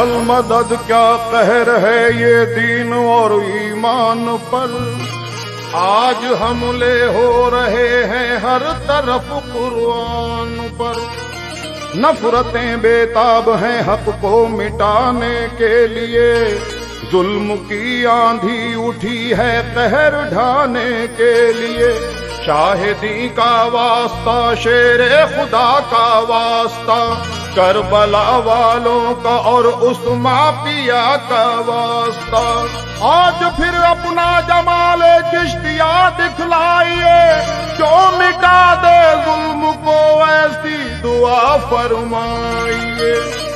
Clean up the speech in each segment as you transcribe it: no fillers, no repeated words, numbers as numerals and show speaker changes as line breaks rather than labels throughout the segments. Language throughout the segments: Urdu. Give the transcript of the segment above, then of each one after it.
المدد کیا قہر ہے یہ دین اور ایمان پر، آج حملے ہو رہے ہیں ہر طرف قرآن پر، نفرتیں بے تاب ہیں حق کو مٹانے کے لیے، ظلم کی آندھی اٹھی ہے قہر ڈھانے کے لیے، شاہدی کا واسطہ شیر خدا کا واسطہ، کربلا والوں کا اور اس مافیا کا واسطہ، آج پھر اپنا جمال چشتیہ دکھلائیے، جو مٹا دے ظلم کو ایسی دعا فرمائیے۔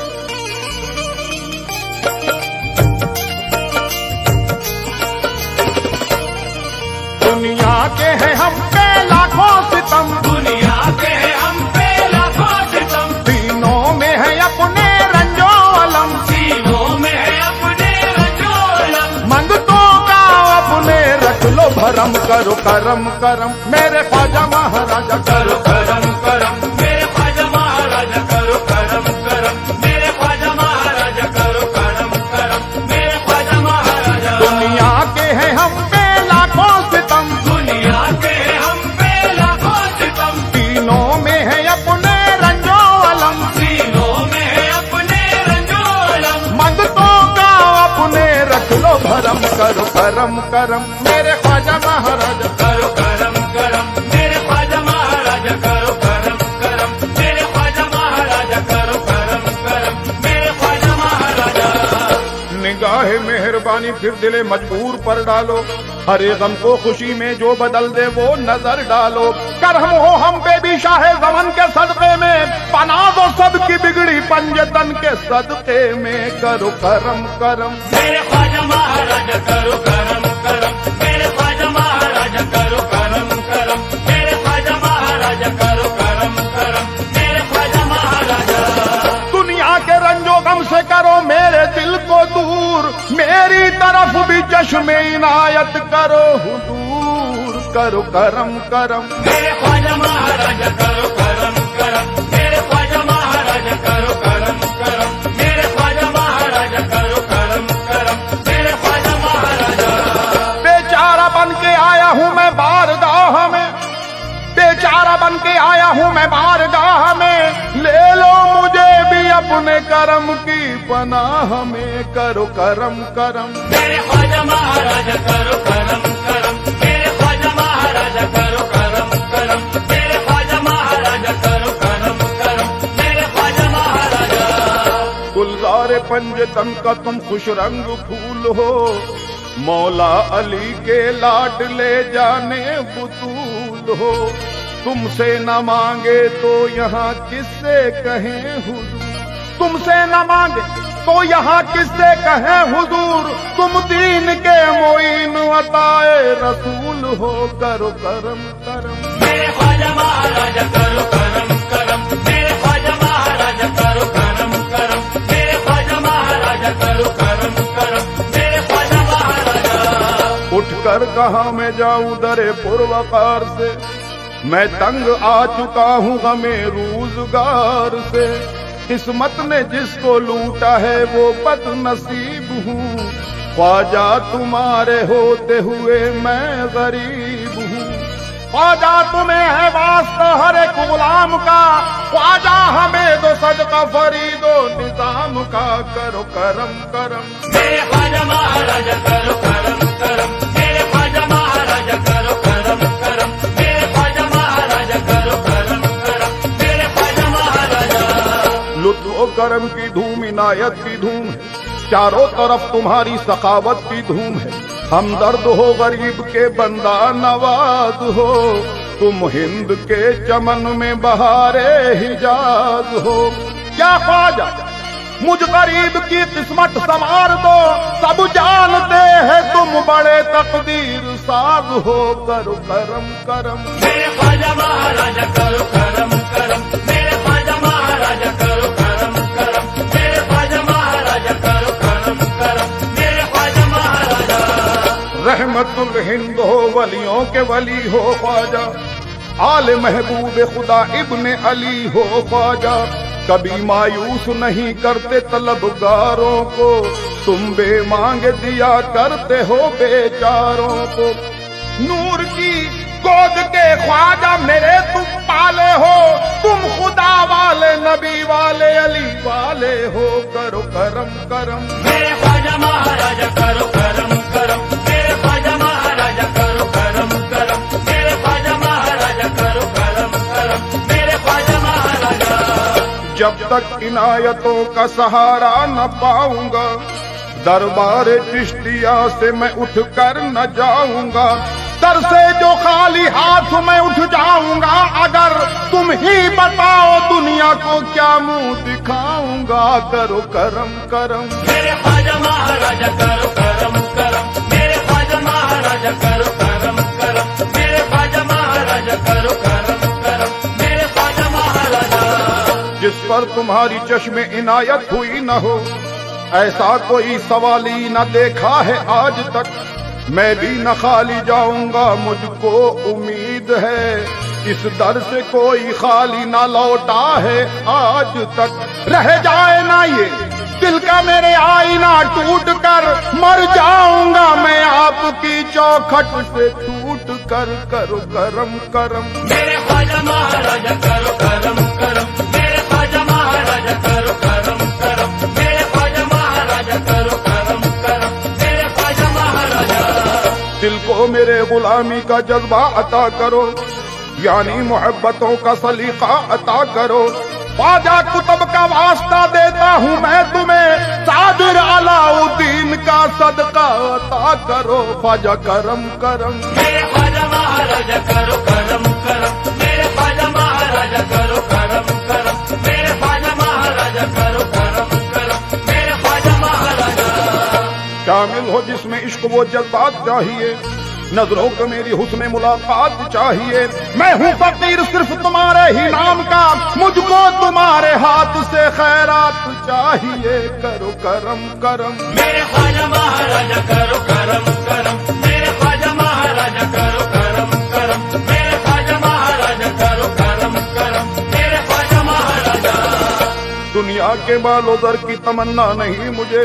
دنیا کے ہیں ہم پہ لاکھوں ستم،
دنیا کے ہیں ہم پہ لاکھوں ستم،
دینوں میں ہے اپنے رنجو علم،
سینوں میں ہے اپنے رنجو علم،
منگتوں کا اپنے رکھ لو بھرم، کرو کرم کرم میرے خواجہ مہاراجا
کرو کرم کرم میرے خواجہ مہاراجا، کرو کرم کرم میرے خواجہ مہاراجا، کرو کرم کرم میرے خواجہ مہاراجا۔
دنیا کے ہیں ہم پہ لاکھوں ستم،
دنیا کے ہیں ہم پہ لاکھوں ستم،
دینوں میں ہے اپنے رنجو علم،
سینوں میں ہے اپنے رنجو علم،
منگتوں کا اپنے رکھ لو بھرم، کرو کرم کرم میرے خواجہ مہاراجا۔
کرو کرم کرم میرے خواجہ مہاراجا، کرو کرم کرم میرے خواجہ مہاراجا، کرو کرم کرم میرے خواجہ مہاراجا۔
نگاہ مہربانی پھر دل مجبور پر ڈالو، ہر ایک غم کو خوشی میں جو بدل دے وہ نظر ڈالو، کرم ہو ہم پہ بھی شاہ زمن کے صدقے میں، پناہ دو سب کی بگڑی پنجتن کے صدقے میں، کرو کرم کرم
میرے خواجہ مہاراجا، کرو کرم کرم میرے خواجہ مہاراجا، کرو کرم کرم میرے خواجہ مہاراجا، کرو کرم کرم میرے خواجہ مہاراجا۔
دنیا کے رنج و غم سے کرو میرے دل کو دور، میری طرف بھی چشم عنایت کرو حضور، کرو کرم کرم
میرے خواجہ مہاراجا، کرو کرم کرم میرے خواجہ مہاراجا، کرو کرم کرم میرے خواجہ مہاراجا، کرو کرم کرم میرے خواجہ مہاراجا۔
بیچارہ بن کے آیا ہوں میں بارگاہ میں، بیچارہ بن کے آیا ہوں میں بارگاہ میں، لے لو مجھے بھی اپنے کرم کی پناہ میں، کرو کرم کرم
میرے خواجہ مہاراجا، کرو کرم کرم میرے خواجہ مہاراجا، کرو کرم کرم میرے خواجہ مہاراجا، کرو کرم کرم میرے خواجہ مہاراجا۔
گلزار پنجتن کا تم خوش رنگ پھول ہو، مولا علی کے لاڈلے جانے بطول ہو، تم سے نہ مانگے تو یہاں کس سے کہیں حضور، تم سے نہ مانگے تو یہاں کس سے کہیں حضور، تم دین کے معین عطائے رسول ہو، کرو کرم کرم
میرے خواجہ مہاراجا، کرو کرم کرم میرے خواجہ مہاراجا، کرو کرم کرم میرے خواجہ مہاراجا، کرو کرم کرم میرے خواجہ مہاراجا۔
اٹھ کر کہاں میں جاؤں در پروقار سے، میں تنگ آ چکا ہوں غم روزگار سے، قسمت نے جس کو لوٹا ہے وہ بد نصیب ہوں، خواجہ تمہارے ہوتے ہوئے میں غریب ہوں، خواجہ تمہیں ہے واسطہ ہر ایک غلام کا، خواجہ ہمیں دو صدقہ فرید و نظام کا، کرو کرم کرم
میرے خواجہ مہاراجا، کرو کرم کرم میرے خواجہ مہاراجا، کرو کرم کرم میرے خواجہ مہاراجا، کرو کرم کرم میرے خواجہ مہاراجا۔
لطف و کرم کی دھوم عنایت کی دھوم ہے، چاروں طرف تمہاری سخاوت کی دھوم ہے، ہمدرد ہو غریب کے بندہ نواز ہو، تم ہند کے چمن میں بہار حجاز ہو، کیا خواجہ مجھ غریب کی قسمت سنوار دو، سب جانتے ہیں تم بڑے تقدیر ساز ہو، کرو کرم کرم
میرے خواجہ مہاراجا، کرو کرم کرم میرے خواجہ مہاراجا، کرو کرم کرم میرے خواجہ مہاراجا، کرو کرم کرم میرے خواجہ مہاراجا۔
رحمت الہند ہو، ولیوں کے ولی ہو خواجہ، آل محبوب خدا ابن علی ہو خواجہ، کبھی مایوس نہیں کرتے طلبگاروں کو، تم بے مانگ دیا کرتے ہو بیچاروں کو۔ نور کی گود کے خواجہ میرے تم پالے ہو، تم خدا والے نبی والے علی والے ہو، کرو کرم کرم
میرے خواجہ مہاراجا کرو کرم کرم، میرے خواجہ مہاراجا کرو کرم کرم، میرے خواجہ مہاراجا کرو کرم کرم، میرے خواجہ مہاراجا۔
جب تک عنایتوں کا سہارا نہ پاؤں گا، دربار چشتیہ سے میں اٹھ کر نہ جاؤں گا، در سے جو خالی ہاتھ میں اٹھ جاؤں گا، اگر تم ہی بتاؤ دنیا کو کیا منہ دکھاؤں گا، کرو کرم کرم
میرے خواجہ مہاراجا کرو کرم کرم، میرے خواجہ مہاراجا کرو کرم کرم، میرے خواجہ مہاراجا کرو کرم کرم، میرے خواجہ مہاراجا۔
جس پر تمہاری چشم عنایت ہوئی نہ ہو، ایسا کوئی سوالی نہ دیکھا ہے آج تک، میں بھی نہ خالی جاؤں گا، مجھ کو امید ہے اس در سے کوئی خالی نہ لوٹا ہے آج تک۔ رہ جائے نہ یہ دل کا میرے آئینہ ٹوٹ کر، مر جاؤں گا میں آپ کی چوکھٹ سے ٹوٹ کر، کرو کرم کرم
میرے خواجہ مہاراجا کرو کرم کرم، میرے خواجہ مہاراجا کرو کرم کرم، میرے خواجہ مہاراجا کرو کرم کرم، میرے خواجہ مہاراجا۔
دل کو میرے غلامی کا جذبہ عطا کرو، یعنی محبتوں کا سلیقہ عطا کرو۔ خواجہ کتب کا واسطہ دیتا ہوں میں تمہیں، صابر علاؤالدین کا صدقہ عطا کرو، خواجہ کرم کرم
میرے خواجہ مہاراجا کرو کرم کرم، میرے خواجہ مہاراجا کرو کرم کرم، میرے خواجہ مہاراجا کرو کرم کرم، میرے خواجہ مہاراجا۔
شامل ہو جس میں عشق و جذبات چاہیے، نظروں کو میری حسن ملاقات چاہیے۔ میں ہوں فقیر صرف تمہارے ہی نام کا، مجھ کو تمہارے ہاتھ سے خیرات چاہیے، کرو کرم کرم
میرے خواجہ مہاراجا کرو کرم کرم، میرے خواجہ مہاراجا کرو کرم کرم، میرے خواجہ مہاراجا کرو کرم کرم، میرے خواجہ مہاراجا۔
دنیا کے بال و زر کی تمنا نہیں مجھے،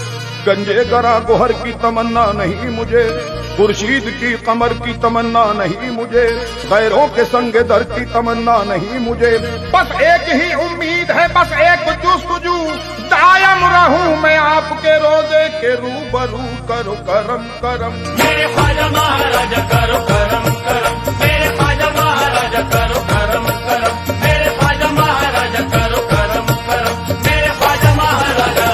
گنجے گراں گوہر کی تمنا نہیں مجھے، خورشید کی قمر کی تمنا نہیں مجھے، غیروں کے سنگ در کی تمنا نہیں مجھے، بس ایک ہی امید ہے، بس ایک جستجو، دائم رہوں میں آپ کے روزے کے روبرو، کرو کرم کرم
میرے خواجہ مہاراجا کرو کرم کرم، میرے خواجہ مہاراجا کرو کرم کرم، میرے خواجہ مہاراجا کرو کرم کرم، میرے خواجہ مہاراجا۔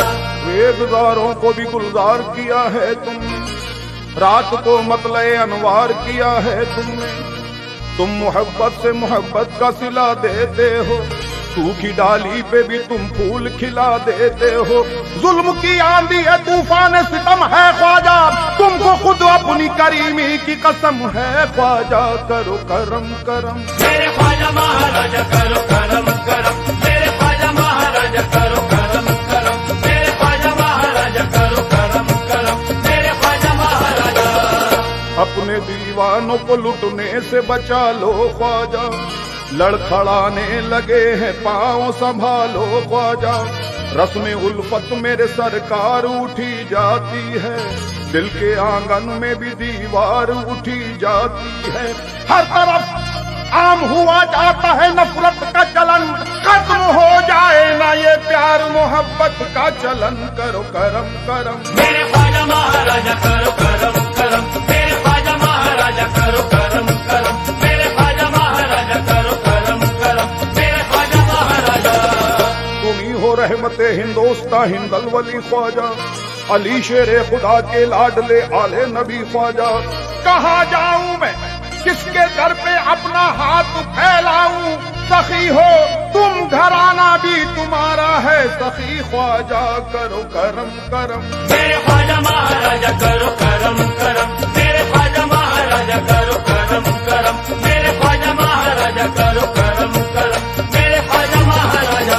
ریزداروں کو بھی گلزار کیا ہے تم نے، رات کو مطلع انوار کیا ہے تم نے، تم محبت سے محبت کا صلہ دیتے ہو، سوکھی ڈالی پہ بھی تم پھول کھلا دیتے ہو۔ ظلم کی آندھی ہے، طوفان ستم ہے خواجہ، تم کو خود اپنی کریمی کی قسم ہے خواجہ، کرو کرم کرم
میرے خواجہ مہاراجا کرو کرم کرم، میرے خواجہ مہاراجا کرو کرم کرم، میرے خواجہ مہاراجا کرو کرم کرم، میرے خواجہ مہاراجا۔
اپنے دیوانوں کو لٹنے سے بچا لو خواجہ، لڑکھڑانے لگے ہیں پاؤں سنبھالو خواجہ، رسم الفت میرے سرکار اٹھی جاتی ہے، دل کے آنگن میں بھی دیوار اٹھی جاتی ہے، ہر طرف عام ہوا جاتا ہے نفرت کا چلن، ختم ہو جائے نہ یہ پیار محبت کا چلن، کرو کرم کرم
میرے خواجہ مہاراجا کرو کرم کرم، میرے خواجہ مہاراجا کرو کرم کرم، میرے خواجہ مہاراجا کرو کرم کرم، میرے خواجہ مہاراجا۔
تم ہی ہو رحمت ہندوستاں ہندل ولی خواجہ، علی شیر خدا کے لاڈلے آلے نبی خواجہ، کہاں جاؤں میں کس کے در پہ اپنا ہاتھ پھیلاؤں، سخی ہو تم گھرانہ بھی تمہارا ہے سخی خواجہ، کرو کرم کرم
میرے خواجہ مہاراجا کرو کرم کرم، میرے خواجہ مہاراجا کرو کرم کرم، میرے خواجہ مہاراجا کرو کرم کرم، میرے خواجہ مہاراجا۔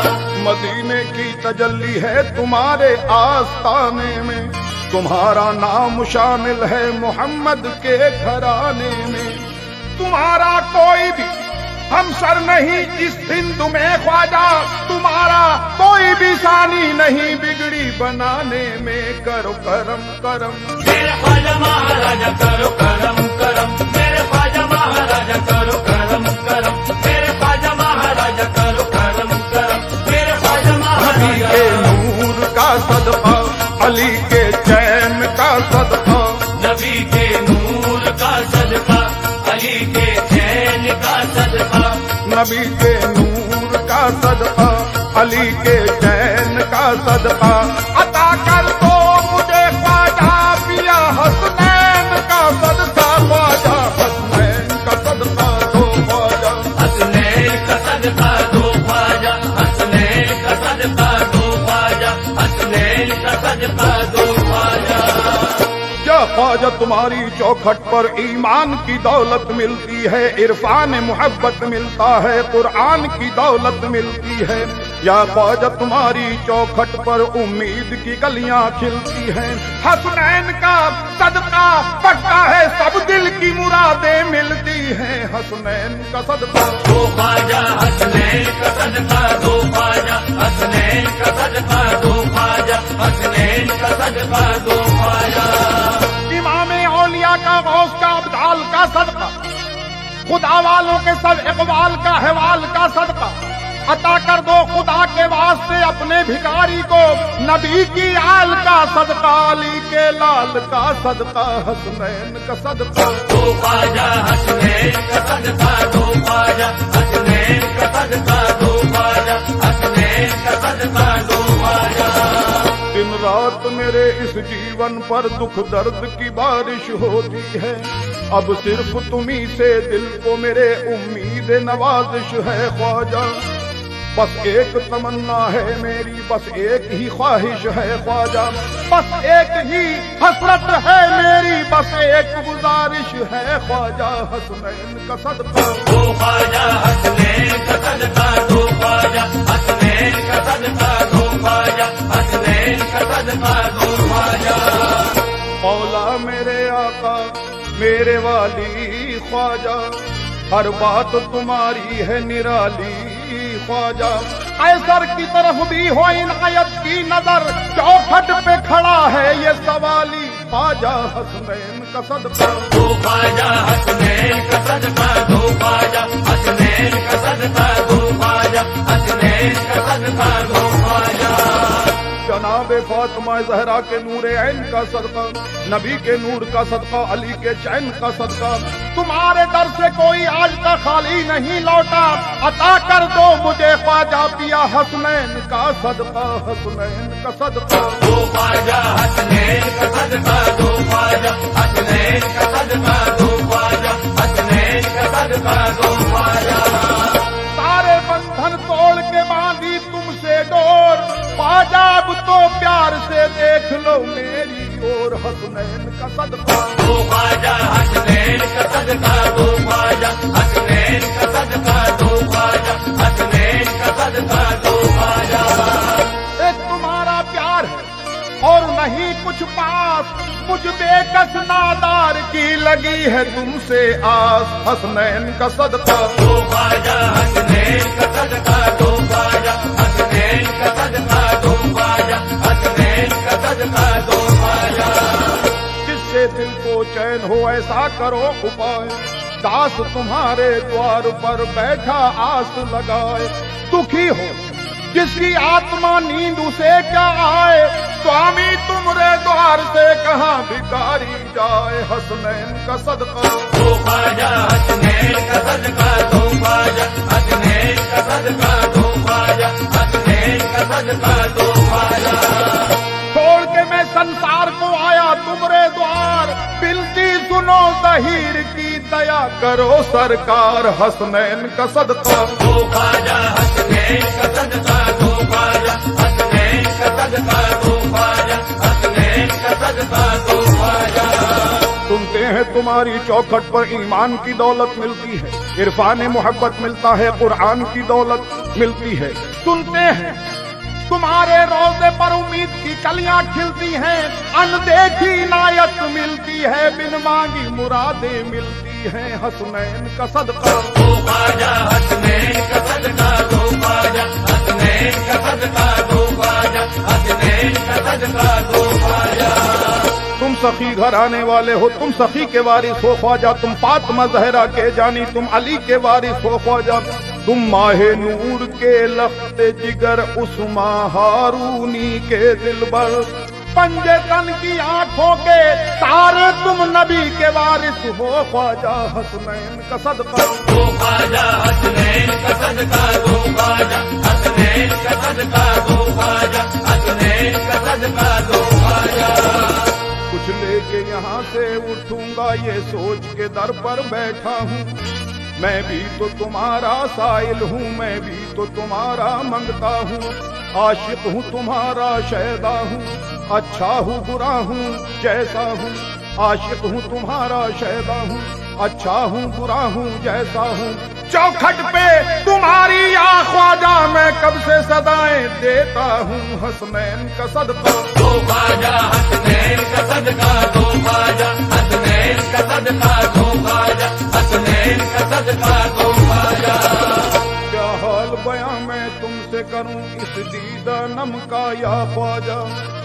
مدینے کی تجلی ہے تمہارے آستانے میں، تمہارا نام شامل ہے محمد کے گھرانے میں، تمہارا کوئی بھی ہم سر نہیں اس سندھ میں خواجہ، تمہارا کوئی بھی ثانی نہیں بگڑی بنانے میں، کرو کرم کرم
میرے خواجہ مہاراجا کرو کرم کرم، میرے خواجہ مہاراجا کرو کرم کرم، میرے خواجہ مہاراجا کرو کرم کرم، میرے خواجہ
علی کے
مہاراجا
نور کا صدقہ، علی کے چین کا صدقہ،
نبی کے نور کا صدقہ، علی کے چین کا صدقہ،
نبی کے نور کا صدقہ، علی کے چین کا صدقہ، عطا کر دو مجھے خواجہ پیا حسنین کا صدقہ، خواجہ حسنین کا صدقہ دو خواجہ،
حسنین کا صدقہ دو خواجہ، حسنین کا صدقہ دو خواجہ، حسنین کا صدقہ دو خواجہ۔
یا خواجہ تمہاری چوکھٹ پر ایمان کی دولت ملتی ہے، عرفان محبت ملتا ہے، قرآن کی دولت ملتی ہے، یا خواجہ تمہاری چوکھٹ پر امید کی کلیاں کھلتی ہیں، حسنین کا صدقہ پکا ہے، سب دل کی مرادیں ملتی ہیں، حسنین کا صدقہ
دو خواجہ، حسنین کا صدقہ دو خواجہ، حسنین کا صدقہ دو خواجہ، حسنین کا صدقہ دو خواجہ۔
امام اولیاء کا، غوث کا، ابدال کا صدقہ، خدا والوں کے سب اقبال کا، حوال کا صدقہ، عطا کر دو خدا کے واسطے اپنے بھکاری کو، نبی کی آل کا صدقہ، علی کے لال کا صدقہ، حسنین کا صدقہ
دو خواجہ، حسنین کا صدقہ دو خواجہ، حسنین کا صدقہ دو خواجہ، حسنین کا صدقہ دو خواجہ۔
دن رات میرے اس جیون پر دکھ درد کی بارش ہوتی ہے، اب صرف تمہیں سے دل کو میرے امید نوازش ہے خواجہ، بس ایک تمنا ہے میری، بس ایک ہی خواہش ہے خواجہ، بس ایک ہی حسرت ہے میری، بس ایک گزارش ہے خواجہ، حسنین کا صدقہ
دو خواجہ، حسنین کا صدقہ دو خواجہ، حسنین کا صدقہ دو خواجہ، حسنین کا صدقہ دو خواجہ۔
مولا میرے آقا میرے والی خواجہ، ہر بات تمہاری ہے نرالی خواجہ، قیصر کی طرف بھی ہو عنایت کی نظر، چوکھٹ پہ کھڑا ہے یہ سوالی خواجہ، حسنین کا صدقہ
دو خواجہ، حسنین کا صدقہ دو خواجہ، حسنین کا صدقہ دو خواجہ، حسنین کا صدقہ دو خواجہ۔
جناب فاطمہ زہرا کے نور عین کا صدقہ، نبی کے نور کا صدقہ، علی کے چین کا صدقہ، تمہارے در سے کوئی آج تک خالی نہیں لوٹا، عطا کر دو مجھے خواجہ پیا حسنین کا صدقہ، حسنین کا صدقہ
دو خواجہ، حسنین کا صدقہ دو خواجہ، حسنین کا صدقہ دو خواجہ، حسنین کا صدقہ دو خواجہ۔
سارے بندھن توڑ کے باندھی تم سے ڈور، خواجہ اب تو پیار سے دیکھ لو میری اور، حسنین کا صدقہ
دو خواجہ، حسنین کا صدقہ دو خواجہ، حسنین کا صدقہ دو خواجہ، حسنین کا صدقہ دو خواجہ۔
ایک تمہارا پیار ہے اور نہیں کچھ پاس، مجھ بے کس نادار کی لگی ہے تم سے آس، حسنین کا صدقہ
دو خواجہ، حسنین کا صدقہ دو خواجہ، حسنین کا صدقہ دو خواجہ، حسنین کا صدقہ دو خواجہ۔
جس سے دل کو چین ہو ایسا کرو اپائے، داس تمہارے دوار پر بیٹھا آس لگائے، دکھی ہو جس کی آتما نیند اسے کیا آئے، سوامی تمہارے دوار سے کہاں بھکاری جائے، حسنین کا صدقہ
دو خواجہ، حسنین کا صدقہ دو خواجہ، حسنین کا صدقہ دو خواجہ، حسنین کا صدقہ دو خواجہ۔
چھوڑ کے میں سنسار کو آیا تمہارے دوار، بلتی سنو ظہیر کی دیا کرو سرکار، حسنین کا صدقہ
دو خواجہ، حسنین کا صدقہ دو خواجہ، حسنین کا صدقہ دو خواجہ، حسنین کا صدقہ دو خواجہ۔
سنتے ہیں تمہاری چوکھٹ پر ایمان کی دولت ملتی ہے، عرفان محبت ملتا ہے، قرآن کی دولت ملتی ہے، سنتے ہیں تمہارے روزے پر امید کی کلیاں کھلتی ہیں، اندیکھی عنایت ملتی ہے، بن مانگی مرادیں ملتی ہیں، حسنین کا صدقہ
دو خواجہ حسنین کا صدقہ دو خواجہ حسنین کا صدقہ دو خواجہ حسنین کا صدقہ دو خواجہ۔
تم سخی گھرانے والے ہو، تم سخی کے وارث ہو خواجہ، تم فاطمہ زہرا کے جانی، تم علی کے وارث ہو خواجہ، تم ماہ نور کے لخت جگر عثمان ہارونی کے دلبر، پنجے تن کی آنکھوں کے تارے، تم نبی کے وارث ہو خواجہ، حسنین کا صدقہ
دو خواجہ حسنین کا صدقہ دو خواجہ حسنین کا صدقہ دو خواجہ حسنین کا صدقہ دو خواجہ۔
کچھ لے کے یہاں سے اٹھوں گا یہ سوچ کے در پر بیٹھا ہوں، میں بھی تو تمہارا سائل ہوں، میں بھی تو تمہارا منگتا ہوں، عاشق ہوں تمہارا شیدا ہوں، اچھا ہوں برا ہوں جیسا ہوں، عاشق ہوں تمہارا شیدا ہوں، اچھا ہوں برا ہوں جیسا ہوں، چوکھٹ پہ تمہاری یا خواجہ میں کب سے صدائیں دیتا ہوں، حسنین کا صدقہ
دو خواجہ حسنین کا صدقہ دو خواجہ حسنین کا صدقہ دو خواجہ حسنین کا صدقہ دو خواجہ۔
کیا حال بیاں میں تم سے کروں اس دیدہ نم کا یا خواجہ،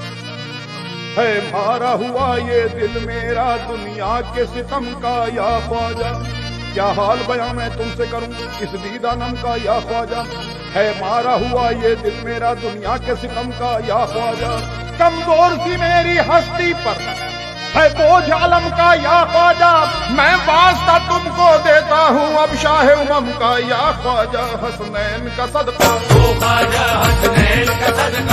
ہے مارا ہوا یہ دل میرا دنیا کے ستم کا یا خواجہ، کیا حال بیاں میں تم سے کروں اس دیدہ نم کا یا خواجہ، ہے مارا ہوا یہ دل میرا دنیا کے ستم کا یا خواجہ، کمزور سی میری ہستی پر ہے بوجھ علم کا یا خواجہ، میں واسطہ تم کو دیتا ہوں اب شاہ امم کا یا خواجہ، حسنین کا صدقہ
دو خواجہ حسنین کا صدقہ